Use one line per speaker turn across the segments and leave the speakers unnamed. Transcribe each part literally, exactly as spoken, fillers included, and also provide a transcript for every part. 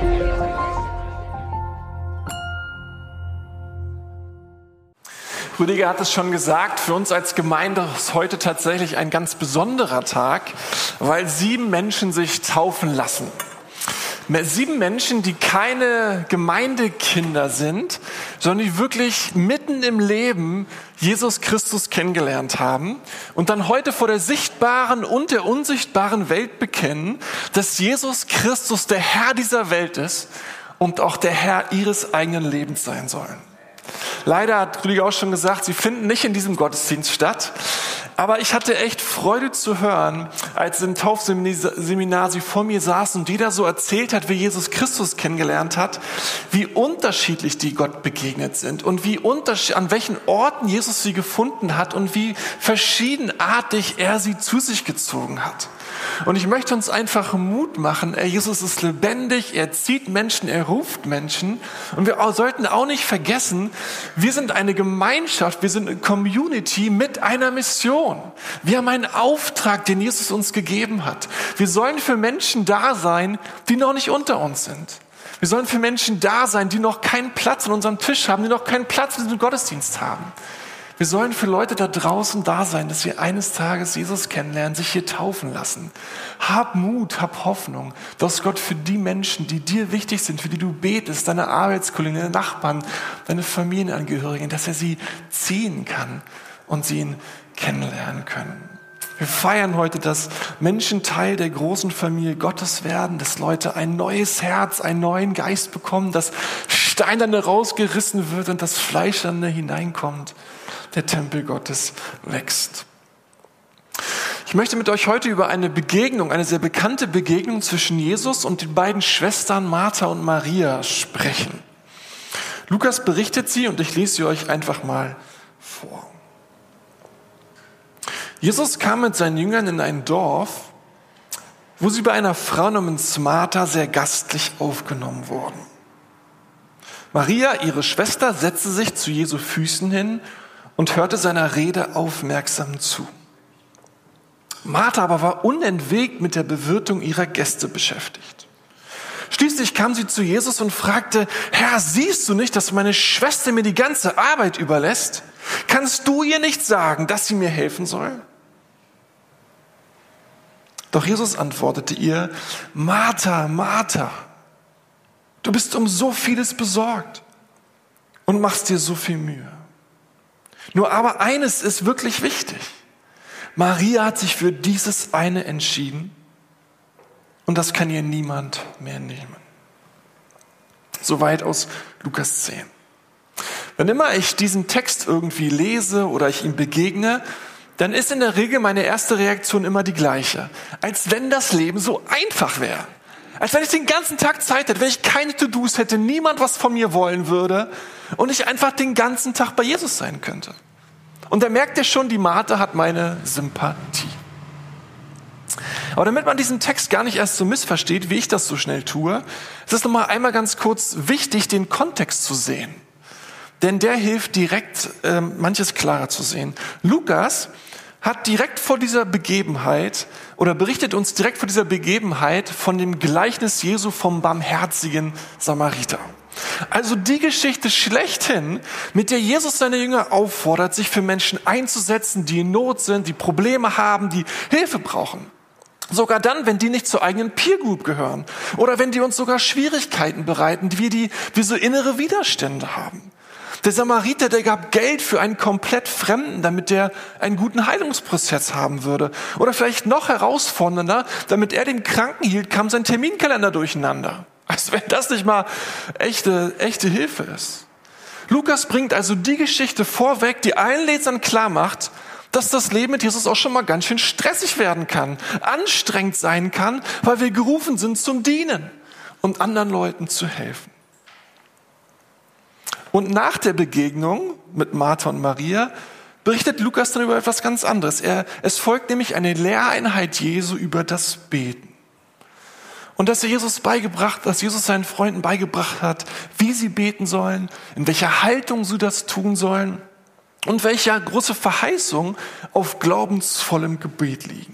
Rüdiger hat es schon gesagt, für uns als Gemeinde ist heute tatsächlich ein ganz besonderer Tag, weil sieben Menschen sich taufen lassen. Sieben Menschen, die keine Gemeindekinder sind, sondern die wirklich mitten im Leben Jesus Christus kennengelernt haben und dann heute vor der sichtbaren und der unsichtbaren Welt bekennen, dass Jesus Christus der Herr dieser Welt ist und auch der Herr ihres eigenen Lebens sein soll. Leider hat Rüdiger auch schon gesagt, sie finden nicht in diesem Gottesdienst statt. Aber ich hatte echt Freude zu hören, als im Taufseminar sie vor mir saßen und jeder so erzählt hat, wie Jesus Christus kennengelernt hat, wie unterschiedlich die Gott begegnet sind und wie unterschied- an welchen Orten Jesus sie gefunden hat und wie verschiedenartig er sie zu sich gezogen hat. Und ich möchte uns einfach Mut machen, er, Jesus ist lebendig, er zieht Menschen, er ruft Menschen. Und wir sollten auch nicht vergessen, wir sind eine Gemeinschaft, wir sind eine Community mit einer Mission. Wir haben einen Auftrag, den Jesus uns gegeben hat. Wir sollen für Menschen da sein, die noch nicht unter uns sind. Wir sollen für Menschen da sein, die noch keinen Platz an unserem Tisch haben, die noch keinen Platz in diesem Gottesdienst haben. Wir sollen für Leute da draußen da sein, dass wir eines Tages Jesus kennenlernen, sich hier taufen lassen. Hab Mut, hab Hoffnung, dass Gott für die Menschen, die dir wichtig sind, für die du betest, deine Arbeitskollegen, deine Nachbarn, deine Familienangehörigen, dass er sie ziehen kann und sie ihn kennenlernen können. Wir feiern heute, dass Menschen Teil der großen Familie Gottes werden, dass Leute ein neues Herz, einen neuen Geist bekommen, dass Steinerne rausgerissen wird und das Fleischerne hineinkommt. Der Tempel Gottes wächst. Ich möchte mit euch heute über eine Begegnung, eine sehr bekannte Begegnung zwischen Jesus und den beiden Schwestern Martha und Maria sprechen. Lukas berichtet sie und ich lese sie euch einfach mal vor. Jesus kam mit seinen Jüngern in ein Dorf, wo sie bei einer Frau namens Martha sehr gastlich aufgenommen wurden. Maria, ihre Schwester, setzte sich zu Jesu Füßen hin und hörte seiner Rede aufmerksam zu. Martha aber war unentwegt mit der Bewirtung ihrer Gäste beschäftigt. Schließlich kam sie zu Jesus und fragte: Herr, siehst du nicht, dass meine Schwester mir die ganze Arbeit überlässt? Kannst du ihr nicht sagen, dass sie mir helfen soll? Doch Jesus antwortete ihr: Martha, Martha, du bist um so vieles besorgt und machst dir so viel Mühe. Nur aber eines ist wirklich wichtig. Maria hat sich für dieses eine entschieden und das kann ihr niemand mehr nehmen. Soweit aus Lukas zehn. Wenn immer ich diesen Text irgendwie lese oder ich ihm begegne, dann ist in der Regel meine erste Reaktion immer die gleiche. Als wenn das Leben so einfach wäre. Als wenn ich den ganzen Tag Zeit hätte, wenn ich keine To-Dos hätte, niemand was von mir wollen würde und ich einfach den ganzen Tag bei Jesus sein könnte. Und da merkt ihr schon, die Martha hat meine Sympathie. Aber damit man diesen Text gar nicht erst so missversteht, wie ich das so schnell tue, ist es nochmal einmal ganz kurz wichtig, den Kontext zu sehen. Denn der hilft direkt, äh, manches klarer zu sehen. Lukas hat direkt vor dieser Begebenheit oder berichtet uns direkt vor dieser Begebenheit von dem Gleichnis Jesu vom barmherzigen Samariter. Also die Geschichte schlechthin, mit der Jesus seine Jünger auffordert, sich für Menschen einzusetzen, die in Not sind, die Probleme haben, die Hilfe brauchen. Sogar dann, wenn die nicht zur eigenen Peer Group gehören oder wenn die uns sogar Schwierigkeiten bereiten, die wir, die, wir so innere Widerstände haben. Der Samariter, der gab Geld für einen komplett Fremden, damit der einen guten Heilungsprozess haben würde. Oder vielleicht noch herausfordernder, damit er den Kranken hielt, kam sein Terminkalender durcheinander. Als wenn das nicht mal echte, echte Hilfe ist. Lukas bringt also die Geschichte vorweg, die allen Lesern klar macht, dass das Leben mit Jesus auch schon mal ganz schön stressig werden kann, anstrengend sein kann, weil wir gerufen sind zum Dienen und anderen Leuten zu helfen. Und nach der Begegnung mit Martha und Maria berichtet Lukas dann über etwas ganz anderes. Er, es folgt nämlich eine Lehreinheit Jesu über das Beten. Und dass er Jesus beigebracht, dass Jesus seinen Freunden beigebracht hat, wie sie beten sollen, in welcher Haltung sie das tun sollen und welche große Verheißung auf glaubensvollem Gebet liegen.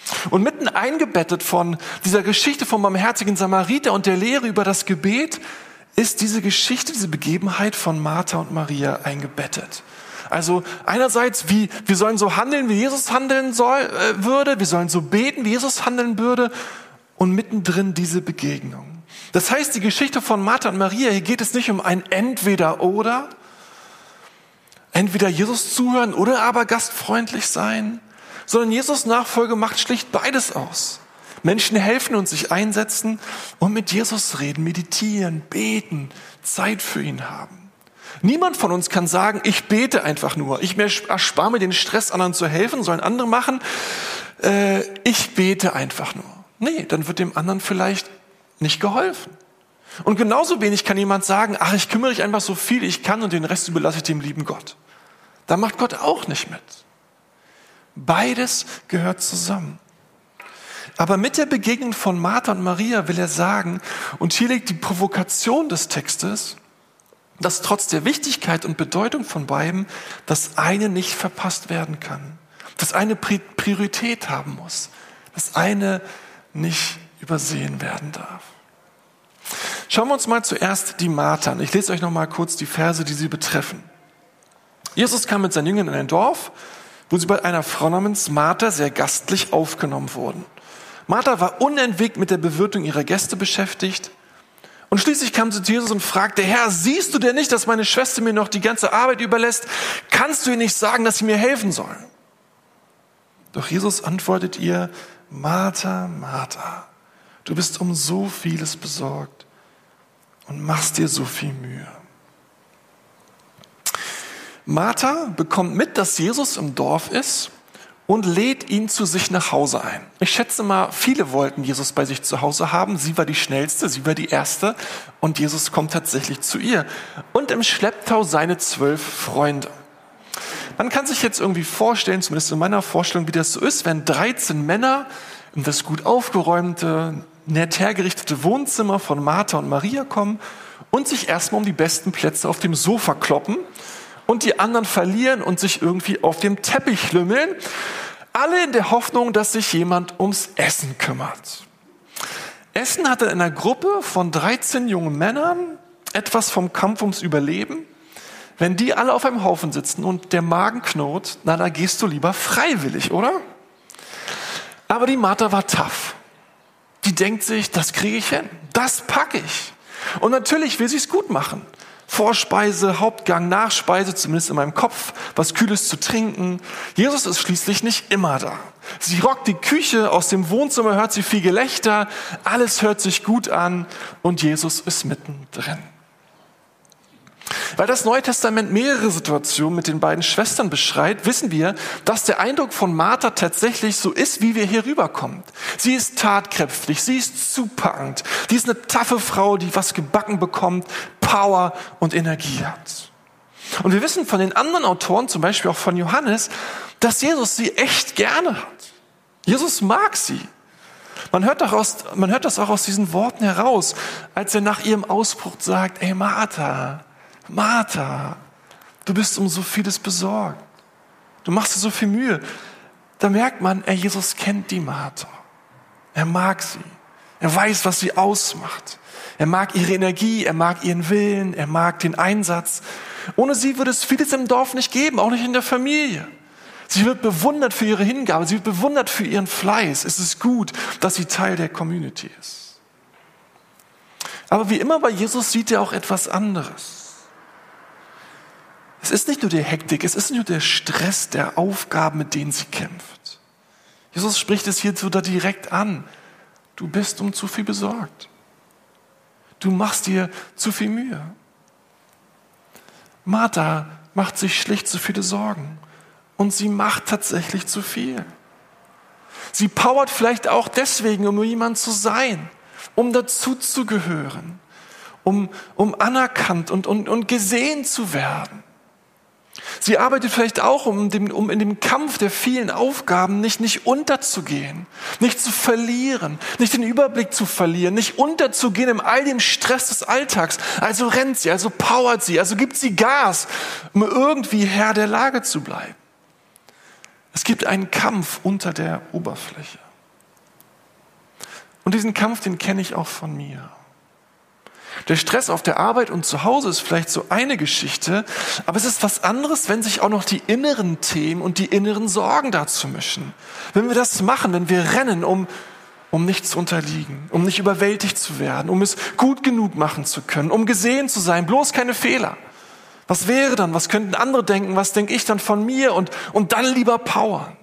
Und mitten eingebettet von dieser Geschichte vom barmherzigen Samariter und der Lehre über das Gebet ist diese Geschichte, diese Begebenheit von Martha und Maria eingebettet. Also einerseits, wie wir sollen so handeln, wie Jesus handeln soll, äh, würde, wir sollen so beten, wie Jesus handeln würde, und mittendrin diese Begegnung. Das heißt, die Geschichte von Martha und Maria, hier geht es nicht um ein Entweder-Oder, entweder Jesus zuhören oder aber gastfreundlich sein, sondern Jesus Nachfolge macht schlicht beides aus. Menschen helfen und sich einsetzen und mit Jesus reden, meditieren, beten, Zeit für ihn haben. Niemand von uns kann sagen, ich bete einfach nur. Ich erspare mir den Stress, anderen zu helfen, sollen andere machen. Äh, ich bete einfach nur. Nee, dann wird dem anderen vielleicht nicht geholfen. Und genauso wenig kann jemand sagen, ach, ich kümmere mich einfach so viel ich kann und den Rest überlasse ich dem lieben Gott. Da macht Gott auch nicht mit. Beides gehört zusammen. Aber mit der Begegnung von Martha und Maria will er sagen, und hier liegt die Provokation des Textes, dass trotz der Wichtigkeit und Bedeutung von beiden das eine nicht verpasst werden kann. Das eine Priorität haben muss. Das eine nicht übersehen werden darf. Schauen wir uns mal zuerst die Martha an. Ich lese euch noch mal kurz die Verse, die sie betreffen. Jesus kam mit seinen Jüngern in ein Dorf, wo sie bei einer Frau namens Martha sehr gastlich aufgenommen wurden. Martha war unentwegt mit der Bewirtung ihrer Gäste beschäftigt. Und schließlich kam sie zu Jesus und fragte, Herr, siehst du denn nicht, dass meine Schwester mir noch die ganze Arbeit überlässt? Kannst du ihr nicht sagen, dass sie mir helfen soll? Doch Jesus antwortet ihr, Martha, Martha, du bist um so vieles besorgt und machst dir so viel Mühe. Martha bekommt mit, dass Jesus im Dorf ist und lädt ihn zu sich nach Hause ein. Ich schätze mal, viele wollten Jesus bei sich zu Hause haben. Sie war die Schnellste, sie war die Erste und Jesus kommt tatsächlich zu ihr. Und im Schlepptau seine zwölf Freunde. Man kann sich jetzt irgendwie vorstellen, zumindest in meiner Vorstellung, wie das so ist, wenn dreizehn Männer in das gut aufgeräumte, nett hergerichtete Wohnzimmer von Martha und Maria kommen und sich erstmal um die besten Plätze auf dem Sofa kloppen und die anderen verlieren und sich irgendwie auf dem Teppich lümmeln. Alle in der Hoffnung, dass sich jemand ums Essen kümmert. Essen hatte in einer Gruppe von dreizehn jungen Männern etwas vom Kampf ums Überleben. Wenn die alle auf einem Haufen sitzen und der Magen knurrt, na, da gehst du lieber freiwillig, oder? Aber die Martha war tough. Die denkt sich, das kriege ich hin, das packe ich. Und natürlich will sie es gut machen. Vorspeise, Hauptgang, Nachspeise, zumindest in meinem Kopf, was Kühles zu trinken. Jesus ist schließlich nicht immer da. Sie rockt die Küche, aus dem Wohnzimmer hört sie viel Gelächter, alles hört sich gut an und Jesus ist mittendrin. Weil das Neue Testament mehrere Situationen mit den beiden Schwestern beschreibt, wissen wir, dass der Eindruck von Martha tatsächlich so ist, wie wir hier rüberkommen. Sie ist tatkräftig, sie ist zupackend, die ist eine taffe Frau, die was gebacken bekommt, Power und Energie hat. Und wir wissen von den anderen Autoren, zum Beispiel auch von Johannes, dass Jesus sie echt gerne hat. Jesus mag sie. Man hört, aus, man hört das auch aus diesen Worten heraus, als er nach ihrem Ausbruch sagt, ey Martha, Martha, du bist um so vieles besorgt. Du machst dir so viel Mühe. Da merkt man, ey, Jesus kennt die Martha. Er mag sie. Er weiß, was sie ausmacht. Er mag ihre Energie, er mag ihren Willen, er mag den Einsatz. Ohne sie würde es vieles im Dorf nicht geben, auch nicht in der Familie. Sie wird bewundert für ihre Hingabe, sie wird bewundert für ihren Fleiß. Es ist gut, dass sie Teil der Community ist. Aber wie immer bei Jesus sieht er auch etwas anderes. Es ist nicht nur die Hektik, es ist nicht nur der Stress der Aufgaben, mit denen sie kämpft. Jesus spricht es hierzu da direkt an. Du bist um zu viel besorgt. Du machst dir zu viel Mühe. Martha macht sich schlicht zu viele Sorgen. Und sie macht tatsächlich zu viel. Sie powert vielleicht auch deswegen, um jemand zu sein, um dazuzugehören, um, um anerkannt und, und, und gesehen zu werden. Sie arbeitet vielleicht auch, um, dem, um in dem Kampf der vielen Aufgaben nicht, nicht unterzugehen, nicht zu verlieren, nicht den Überblick zu verlieren, nicht unterzugehen in all dem Stress des Alltags. Also rennt sie, also powert sie, also gibt sie Gas, um irgendwie Herr der Lage zu bleiben. Es gibt einen Kampf unter der Oberfläche. Und diesen Kampf, den kenne ich auch von mir. Der Stress auf der Arbeit und zu Hause ist vielleicht so eine Geschichte, aber es ist was anderes, wenn sich auch noch die inneren Themen und die inneren Sorgen dazu mischen. Wenn wir das machen, wenn wir rennen, um, um nicht zu unterliegen, um nicht überwältigt zu werden, um es gut genug machen zu können, um gesehen zu sein, bloß keine Fehler. Was wäre dann? Was könnten andere denken? Was denke ich dann von mir? Und, und dann lieber powern.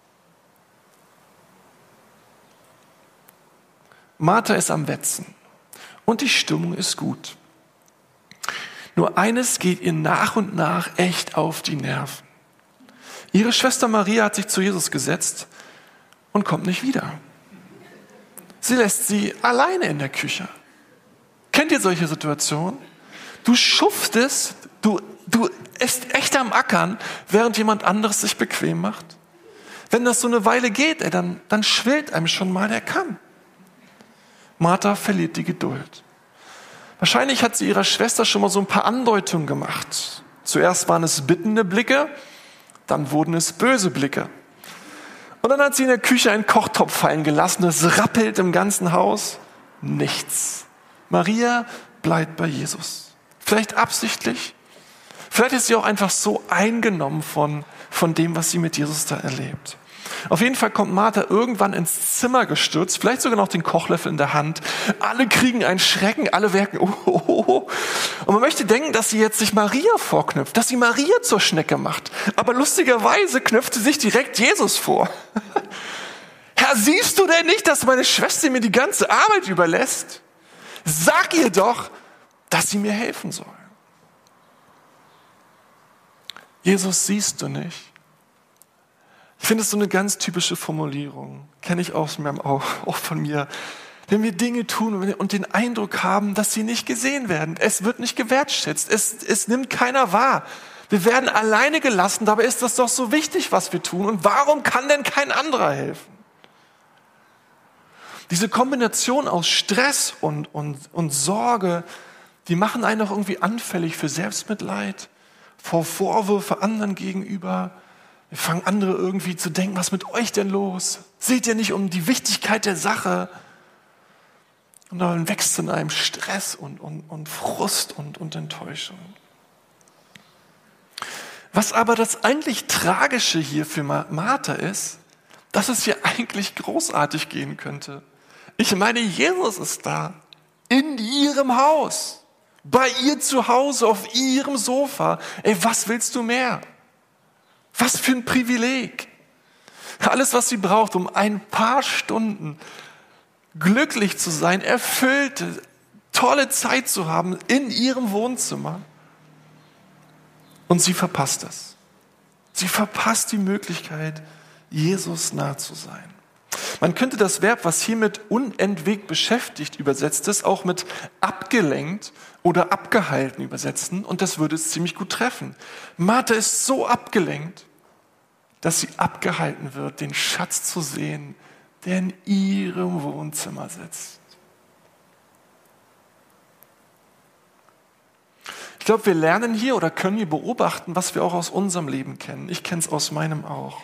Martha ist am Wetzen. Und die Stimmung ist gut. Nur eines geht ihr nach und nach echt auf die Nerven. Ihre Schwester Maria hat sich zu Jesus gesetzt und kommt nicht wieder. Sie lässt sie alleine in der Küche. Kennt ihr solche Situationen? Du schuftest, du, du bist echt am Ackern, während jemand anderes sich bequem macht. Wenn das so eine Weile geht, ey, dann, dann schwillt einem schon mal der Kamm. Martha verliert die Geduld. Wahrscheinlich hat sie ihrer Schwester schon mal so ein paar Andeutungen gemacht. Zuerst waren es bittende Blicke, dann wurden es böse Blicke. Und dann hat sie in der Küche einen Kochtopf fallen gelassen, es rappelt im ganzen Haus. Nichts. Maria bleibt bei Jesus. Vielleicht absichtlich, vielleicht ist sie auch einfach so eingenommen von, von dem, was sie mit Jesus da erlebt. Auf jeden Fall kommt Martha irgendwann ins Zimmer gestürzt, vielleicht sogar noch den Kochlöffel in der Hand. Alle kriegen einen Schrecken, alle werken, oh, oh, oh. Und man möchte denken, dass sie jetzt sich Maria vorknüpft, dass sie Maria zur Schnecke macht. Aber lustigerweise knüpft sie sich direkt Jesus vor. Herr, siehst du denn nicht, dass meine Schwester mir die ganze Arbeit überlässt? Sag ihr doch, dass sie mir helfen soll. Jesus, siehst du nicht? Ich finde es so eine ganz typische Formulierung. Kenne ich auch, auch von mir. Wenn wir Dinge tun und den Eindruck haben, dass sie nicht gesehen werden. Es wird nicht gewertschätzt. Es, es nimmt keiner wahr. Wir werden alleine gelassen. Dabei ist das doch so wichtig, was wir tun. Und warum kann denn kein anderer helfen? Diese Kombination aus Stress und, und, und Sorge, die machen einen auch irgendwie anfällig für Selbstmitleid, vor Vorwürfe anderen gegenüber. Wir fangen andere irgendwie zu denken, was ist mit euch denn los? Seht ihr nicht um die Wichtigkeit der Sache? Und dann wächst in einem Stress und, und, und Frust und, und Enttäuschung. Was aber das eigentlich Tragische hier für Martha ist, dass es hier eigentlich großartig gehen könnte. Ich meine, Jesus ist da, in ihrem Haus, bei ihr zu Hause, auf ihrem Sofa. Ey, was willst du mehr? Was für ein Privileg. Alles, was sie braucht, um ein paar Stunden glücklich zu sein, erfüllte, tolle Zeit zu haben in ihrem Wohnzimmer. Und sie verpasst es. Sie verpasst die Möglichkeit, Jesus nah zu sein. Man könnte das Verb, was hier mit unentwegt beschäftigt übersetzt ist, auch mit abgelenkt oder abgehalten übersetzen. Und das würde es ziemlich gut treffen. Martha ist so abgelenkt, dass sie abgehalten wird, den Schatz zu sehen, der in ihrem Wohnzimmer sitzt. Ich glaube, wir lernen hier oder können hier beobachten, was wir auch aus unserem Leben kennen. Ich kenne es aus meinem auch.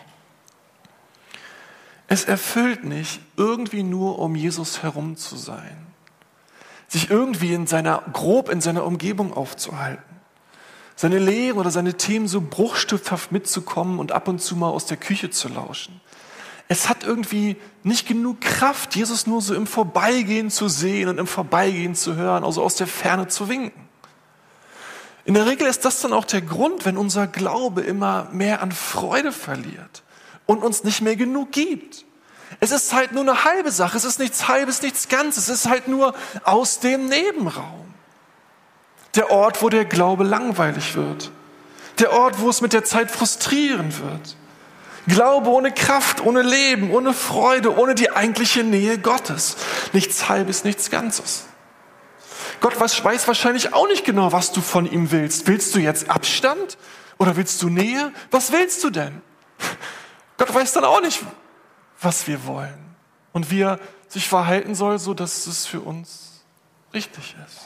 Es erfüllt nicht, irgendwie nur um Jesus herum zu sein, sich irgendwie in seiner, grob in seiner Umgebung aufzuhalten, seine Lehren oder seine Themen so bruchstückhaft mitzukommen und ab und zu mal aus der Küche zu lauschen. Es hat irgendwie nicht genug Kraft, Jesus nur so im Vorbeigehen zu sehen und im Vorbeigehen zu hören, also aus der Ferne zu winken. In der Regel ist das dann auch der Grund, wenn unser Glaube immer mehr an Freude verliert und uns nicht mehr genug gibt. Es ist halt nur eine halbe Sache, es ist nichts Halbes, nichts Ganzes, es ist halt nur aus dem Nebenraum. Der Ort, wo der Glaube langweilig wird. Der Ort, wo es mit der Zeit frustrierend wird. Glaube ohne Kraft, ohne Leben, ohne Freude, ohne die eigentliche Nähe Gottes. Nichts Halbes, nichts Ganzes. Gott weiß wahrscheinlich auch nicht genau, was du von ihm willst. Willst du jetzt Abstand? Oder willst du Nähe? Was willst du denn? Gott weiß dann auch nicht, was wir wollen. Und wie er sich verhalten soll, so dass es für uns richtig ist.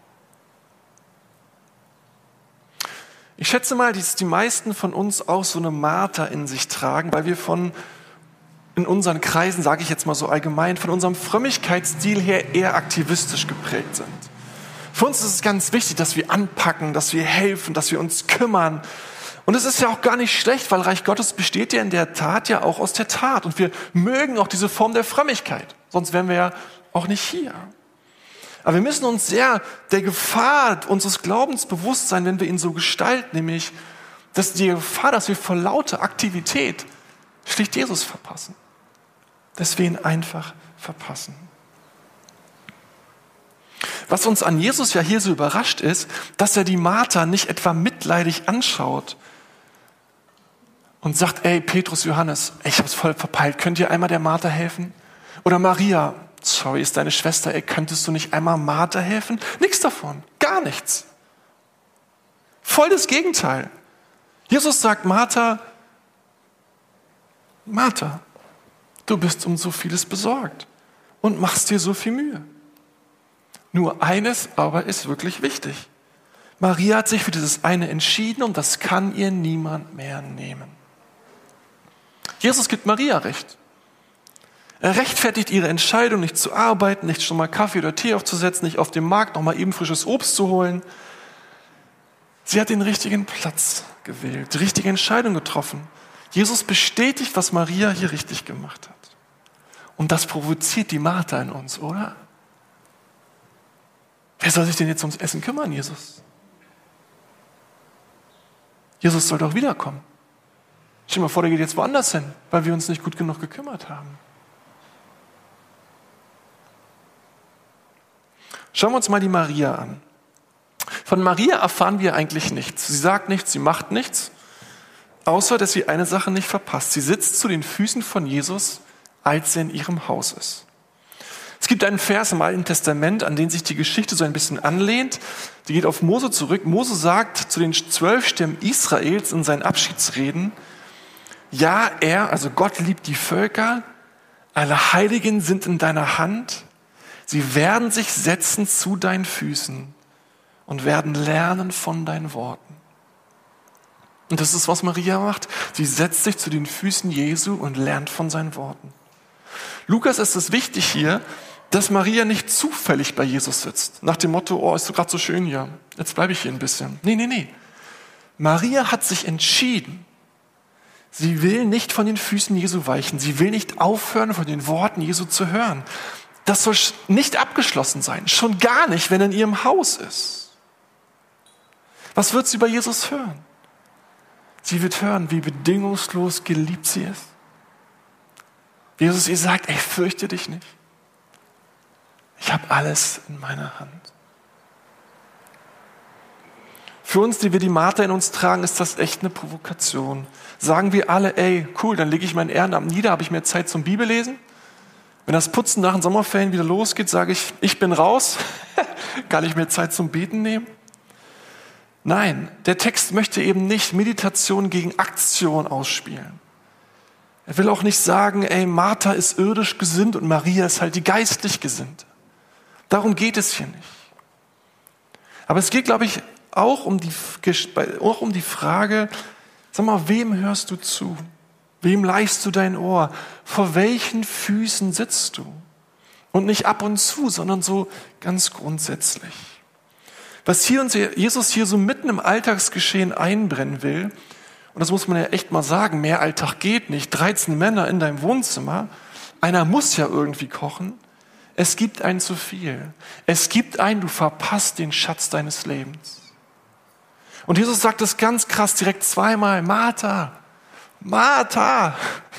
Ich schätze mal, dass die meisten von uns auch so eine Martha in sich tragen, weil wir von in unseren Kreisen, sage ich jetzt mal so allgemein, von unserem Frömmigkeitsstil her eher aktivistisch geprägt sind. Für uns ist es ganz wichtig, dass wir anpacken, dass wir helfen, dass wir uns kümmern. Und es ist ja auch gar nicht schlecht, weil Reich Gottes besteht ja in der Tat ja auch aus der Tat. Und wir mögen auch diese Form der Frömmigkeit. Sonst wären wir ja auch nicht hier. Aber wir müssen uns sehr der Gefahr unseres Glaubens bewusst sein, wenn wir ihn so gestalten, nämlich dass die Gefahr, dass wir vor lauter Aktivität schlicht Jesus verpassen. Dass wir ihn einfach verpassen. Was uns an Jesus ja hier so überrascht ist, dass er die Martha nicht etwa mitleidig anschaut und sagt, ey, Petrus, Johannes, ich hab's voll verpeilt, könnt ihr einmal der Martha helfen? Oder Maria, sorry, ist deine Schwester, ey, könntest du nicht einmal Martha helfen? Nichts davon, gar nichts. Voll das Gegenteil. Jesus sagt Martha, Martha, du bist um so vieles besorgt und machst dir so viel Mühe. Nur eines aber ist wirklich wichtig. Maria hat sich für dieses eine entschieden und das kann ihr niemand mehr nehmen. Jesus gibt Maria recht. Er rechtfertigt ihre Entscheidung, nicht zu arbeiten, nicht schon mal Kaffee oder Tee aufzusetzen, nicht auf dem Markt noch mal eben frisches Obst zu holen. Sie hat den richtigen Platz gewählt, die richtige Entscheidung getroffen. Jesus bestätigt, was Maria hier richtig gemacht hat. Und das provoziert die Martha in uns, oder? Wer soll sich denn jetzt ums Essen kümmern, Jesus? Jesus soll doch wiederkommen. Stell dir mal vor, der geht jetzt woanders hin, weil wir uns nicht gut genug gekümmert haben. Schauen wir uns mal die Maria an. Von Maria erfahren wir eigentlich nichts. Sie sagt nichts, sie macht nichts, außer dass sie eine Sache nicht verpasst. Sie sitzt zu den Füßen von Jesus, als er in ihrem Haus ist. Es gibt einen Vers im Alten Testament, an den sich die Geschichte so ein bisschen anlehnt. Die geht auf Mose zurück. Mose sagt zu den zwölf Stämmen Israels in seinen Abschiedsreden, ja, er, also Gott liebt die Völker, alle Heiligen sind in deiner Hand, sie werden sich setzen zu deinen Füßen und werden lernen von deinen Worten. Und das ist, was Maria macht. Sie setzt sich zu den Füßen Jesu und lernt von seinen Worten. Lukas ist es wichtig hier, dass Maria nicht zufällig bei Jesus sitzt. Nach dem Motto, oh, ist so gerade so schön hier, jetzt bleibe ich hier ein bisschen. Nee, nee, nee. Maria hat sich entschieden. Sie will nicht von den Füßen Jesu weichen. Sie will nicht aufhören, von den Worten Jesu zu hören. Das soll nicht abgeschlossen sein. Schon gar nicht, wenn er in ihrem Haus ist. Was wird sie bei Jesus hören? Sie wird hören, wie bedingungslos geliebt sie ist. Wie Jesus ihr sagt, ey, fürchte dich nicht. Ich habe alles in meiner Hand. Für uns, die wir die Martha in uns tragen, ist das echt eine Provokation. Sagen wir alle, ey, cool, dann lege ich mein Ehrenamt nieder, habe ich mehr Zeit zum Bibellesen. Wenn das Putzen nach den Sommerferien wieder losgeht, sage ich, ich bin raus, kann ich mir Zeit zum Beten nehmen? Nein, der Text möchte eben nicht Meditation gegen Aktion ausspielen. Er will auch nicht sagen, ey, Martha ist irdisch gesinnt und Maria ist halt die geistlich Gesinnte. Darum geht es hier nicht. Aber es geht, glaube ich, auch um die, auch um die Frage, sag mal, wem hörst du zu? Wem leihst du dein Ohr? Vor welchen Füßen sitzt du? Und nicht ab und zu, sondern so ganz grundsätzlich. Was hier uns Jesus hier so mitten im Alltagsgeschehen einbrennen will, und das muss man ja echt mal sagen, mehr Alltag geht nicht, dreizehn Männer in deinem Wohnzimmer, einer muss ja irgendwie kochen, es gibt ein zu viel. Es gibt ein, du verpasst den Schatz deines Lebens. Und Jesus sagt es ganz krass direkt zweimal, Martha, Martha.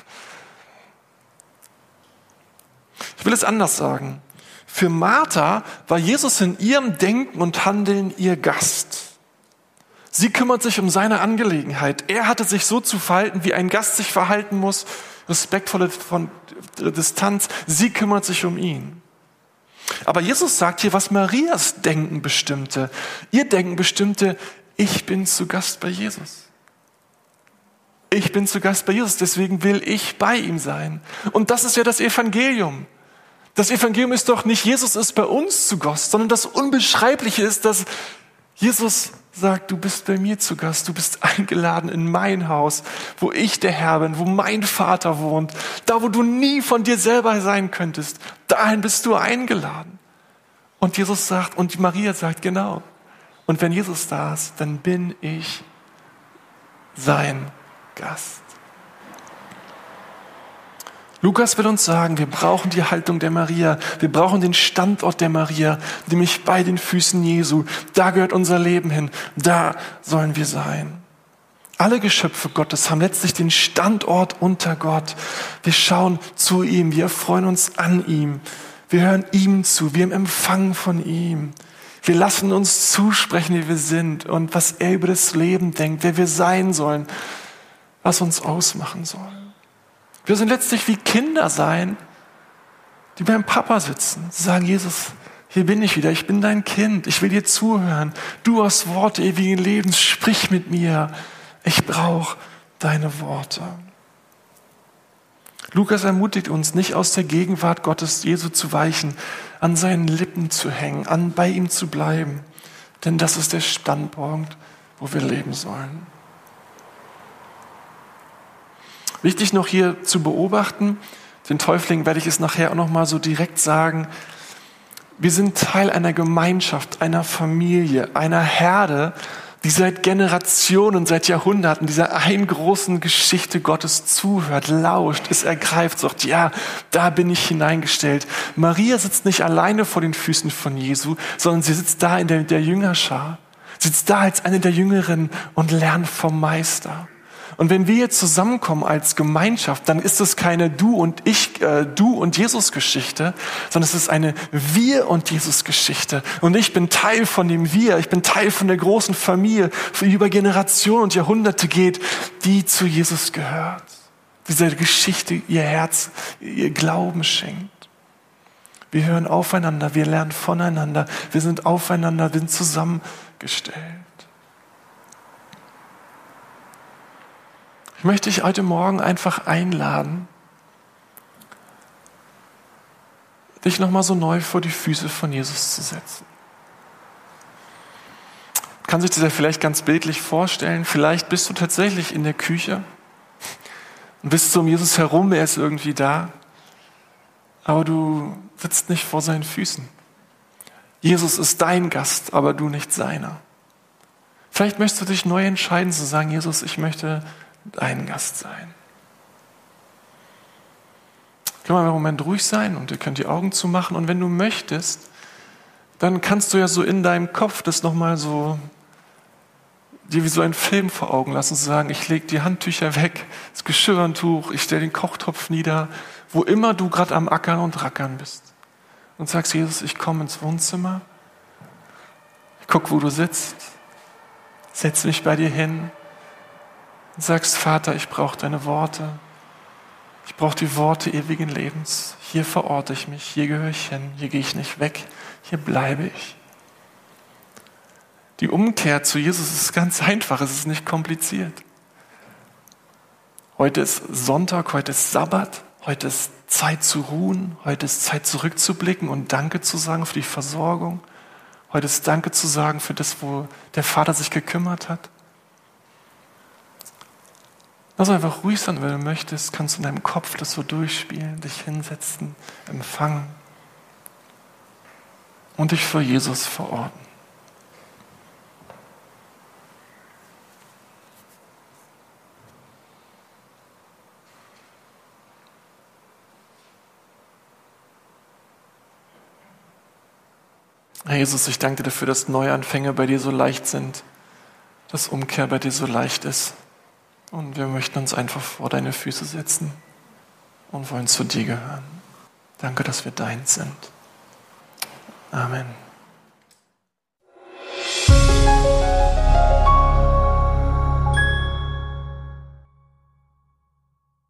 Ich will es anders sagen. Für Martha war Jesus in ihrem Denken und Handeln ihr Gast. Sie kümmert sich um seine Angelegenheit. Er hatte sich so zu verhalten, wie ein Gast sich verhalten muss, respektvolle von Distanz. Sie kümmert sich um ihn. Aber Jesus sagt hier, was Marias Denken bestimmte. Ihr Denken bestimmte, ich bin zu Gast bei Jesus. Ich bin zu Gast bei Jesus, deswegen will ich bei ihm sein. Und das ist ja das Evangelium. Das Evangelium ist doch nicht, Jesus ist bei uns zu Gast, sondern das Unbeschreibliche ist, dass Jesus sagt, du bist bei mir zu Gast, du bist eingeladen in mein Haus, wo ich der Herr bin, wo mein Vater wohnt, da wo du nie von dir selber sein könntest, dahin bist du eingeladen. Und Jesus sagt, und Maria sagt, genau. Und wenn Jesus da ist, dann bin ich sein Gast. Lukas will uns sagen, wir brauchen die Haltung der Maria, wir brauchen den Standort der Maria, nämlich bei den Füßen Jesu. Da gehört unser Leben hin, da sollen wir sein. Alle Geschöpfe Gottes haben letztlich den Standort unter Gott. Wir schauen zu ihm, wir freuen uns an ihm, wir hören ihm zu, wir empfangen von ihm. Wir lassen uns zusprechen, wie wir sind und was er über das Leben denkt, wer wir sein sollen, was uns ausmachen soll. Wir sind letztlich wie Kinder sein, die beim Papa sitzen. Sie sagen, Jesus, hier bin ich wieder, ich bin dein Kind, ich will dir zuhören. Du hast Worte ewigen Lebens, sprich mit mir. Ich brauche deine Worte. Lukas ermutigt uns, nicht aus der Gegenwart Gottes Jesu zu weichen, an seinen Lippen zu hängen, an bei ihm zu bleiben. Denn das ist der Standpunkt, wo wir leben sollen. Wichtig noch hier zu beobachten, den Täuflingen werde ich es nachher auch noch mal so direkt sagen, wir sind Teil einer Gemeinschaft, einer Familie, einer Herde, die seit Generationen, seit Jahrhunderten dieser einen großen Geschichte Gottes zuhört, lauscht, es ergreift, sagt, ja, da bin ich hineingestellt. Maria sitzt nicht alleine vor den Füßen von Jesu, sondern sie sitzt da in der, der Jüngerschar, sitzt da als eine der Jüngeren und lernt vom Meister. Und wenn wir jetzt zusammenkommen als Gemeinschaft, dann ist es keine Du und ich, äh, Du und Jesus Geschichte, sondern es ist eine Wir und Jesus Geschichte. Und ich bin Teil von dem Wir, ich bin Teil von der großen Familie, die über Generationen und Jahrhunderte geht, die zu Jesus gehört. Dieser Geschichte ihr Herz, ihr Glauben schenkt. Wir hören aufeinander, wir lernen voneinander, wir sind aufeinander, wir sind zusammengestellt. Ich möchte dich heute Morgen einfach einladen, dich nochmal so neu vor die Füße von Jesus zu setzen. Kann sich das ja vielleicht ganz bildlich vorstellen. Vielleicht bist du tatsächlich in der Küche und bist so um Jesus herum, er ist irgendwie da, aber du sitzt nicht vor seinen Füßen. Jesus ist dein Gast, aber du nicht seiner. Vielleicht möchtest du dich neu entscheiden zu sagen, Jesus, ich möchte dein Gast sein. Können wir einen Moment ruhig sein und ihr könnt die Augen zumachen und wenn du möchtest, dann kannst du ja so in deinem Kopf das nochmal so, dir wie so einen Film vor Augen lassen, zu sagen, ich lege die Handtücher weg, das Geschirrtuch, ich stelle den Kochtopf nieder, wo immer du gerade am Ackern und Rackern bist. Und sagst, Jesus, ich komme ins Wohnzimmer, ich guck, wo du sitzt, setz mich bei dir hin, und sagst, Vater, ich brauche deine Worte. Ich brauche die Worte ewigen Lebens. Hier verorte ich mich, hier gehöre ich hin, hier gehe ich nicht weg, hier bleibe ich. Die Umkehr zu Jesus ist ganz einfach, es ist nicht kompliziert. Heute ist Sonntag, heute ist Sabbat, heute ist Zeit zu ruhen, heute ist Zeit zurückzublicken und Danke zu sagen für die Versorgung. Heute ist Danke zu sagen für das, wo der Vater sich gekümmert hat. Lass einfach ruhig sein, wenn du möchtest, kannst du in deinem Kopf das so durchspielen, dich hinsetzen, empfangen und dich vor Jesus verorten. Herr Jesus, ich danke dir dafür, dass Neuanfänge bei dir so leicht sind, dass Umkehr bei dir so leicht ist. Und wir möchten uns einfach vor deine Füße setzen und wollen zu dir gehören. Danke, dass wir dein sind. Amen.